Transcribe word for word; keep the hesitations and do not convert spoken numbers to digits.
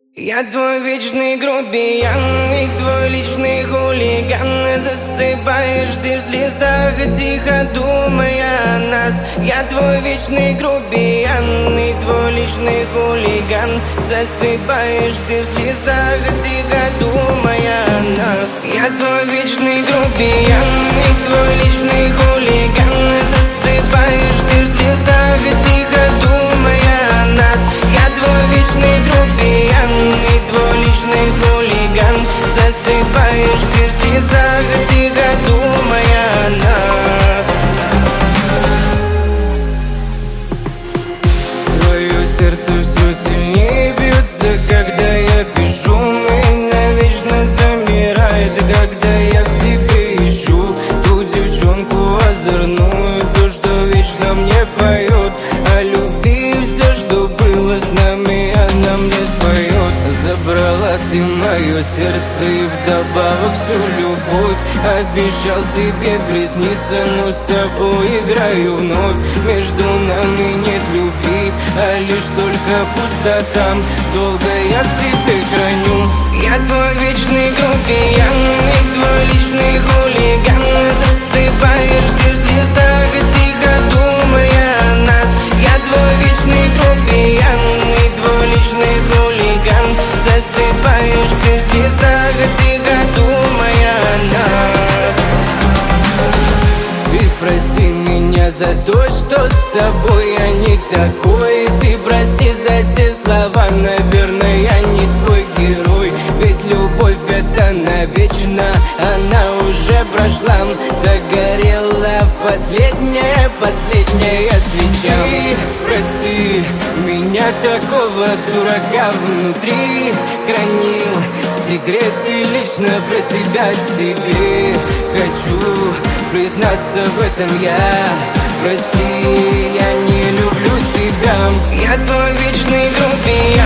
Я твой вечный грубиян и твой личный хулиган. Засыпаешь ты в слезах, тихо думая о нас. Я твой вечный грубиян и твой личный хулиган. Засыпаешь ты в слезах, тихо думая о нас. Я твой вечный грубиян и твой личный хулиган. Засыпаешь ты в слезах, тихо думая о нас. Я твой вечный грубиян и твой личный хулиган. Засыпаешь ты в слезах, тихо думая о нас. Твое сердце все сильнее бьется, когда я пишу. Меня вечно замирает, когда я в тебе ищу ту девчонку озорную, то, что вечно мне поет о любви. Все, что было с нами, она мне споет. Забрала ты мое сердце и вдобавок всю любовь. Обещал тебе присниться, но с тобой играю вновь. Между нами нет любви, а лишь только пустота. Долго я в себе храню. Я твой вечный грубиян и твой личный хулиган. Засыпаешь ты в слезах, тихо думая о нас. Я твой вечный грубиян и твой личный хулиган. Засыпаешь ты в слезах, тихо думая о нас. Ты прости меня за то, что с тобой я не такой. Ты прости за те слова, наверное, я не твой герой. Ведь любовь это навечно, она уже прошла. Догорела последняя, последняя свеча. Ты прости меня, такого дурака внутри. Хранил секреты лично про тебя тебе. Хочу признаться в этом я. Прости, я не люблю тебя. Я твой вечный грубиян